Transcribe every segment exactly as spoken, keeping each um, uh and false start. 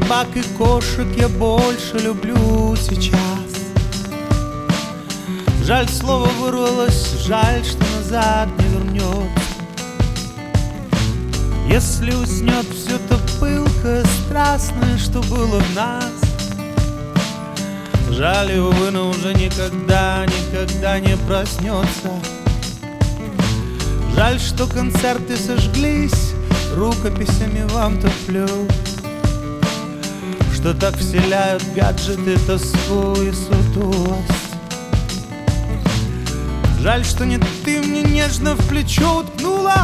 собак и кошек я больше люблю сейчас. Жаль, слово вырвалось, жаль, что назад не вернется. Если уснет все то пылкое, страстное, что было в нас. Жаль, увы, но уже никогда, никогда не проснется. Жаль, что концерты сожглись, рукописями вам туплю, что так вселяют гаджеты тоску и сутулость. Жаль, что не ты мне нежно в плечо уткнула.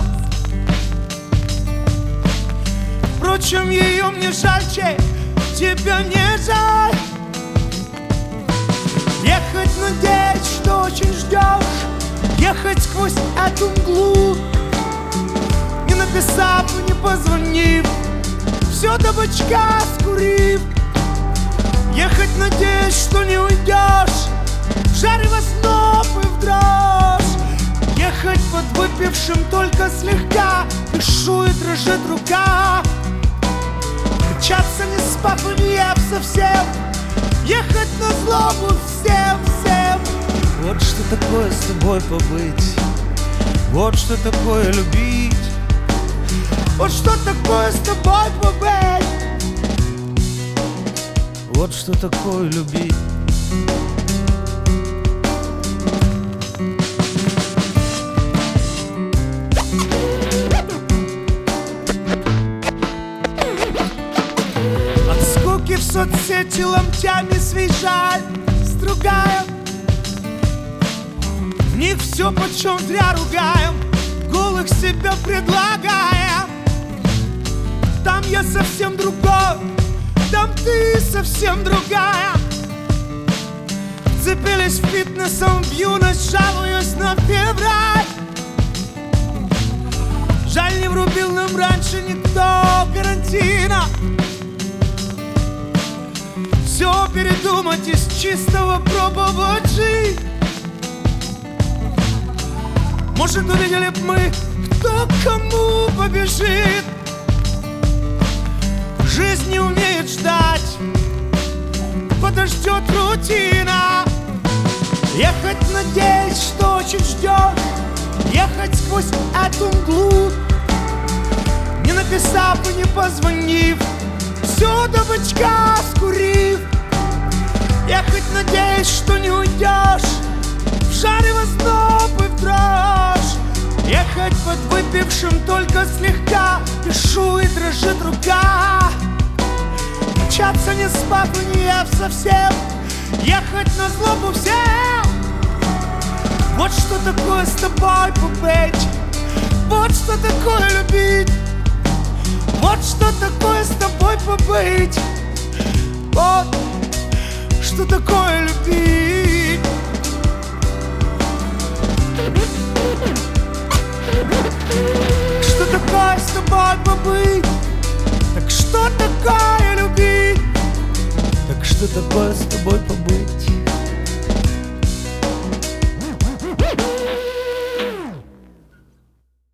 Впрочем, ее мне жальче, тебя не жаль. Ехать, надеясь, что очень ждешь, ехать сквозь эту мглу, не написав и не позвонив, все до бочка скурив. Ехать, надеясь, что не уйдешь, в жаре во снов и в дрожь. Ехать под выпившим только слегка, дышу и дрожит рука. Мчаться не спав и не ев совсем, ехать на злобу всем, всем. Вот что такое с тобой побыть, вот что такое любить, вот что такое с тобой побыть, вот что такое любить. В соцсети ломтями свей жаль стругаем, в них все почем зря ругаем, голых себя предлагаем. Там я совсем другой, там ты совсем другая. Вцепились фитнесом в юность, жалуюсь на февраль. Жаль, не врубил нам раньше никто карантина. Все передумать, из чистого пробовать жить. Может, увидели б мы, кто кому побежит. Жизнь не умеет ждать, подождет рутина. Ехать, надеясь, что очень ждешь, ехать сквозь эту мглу, не написав и не позвонив, все до бочка скурив. Ехать, надеясь, что не уйдешь, в жаре во снов и в дрожь. Ехать под выпившим только слегка, пишу и дрожит рука. Мчаться не спав и не ев совсем, ехать на злобу всем. Вот что такое с тобой побыть, вот что такое любить, вот что такое с тобой побыть, вот что такое любить.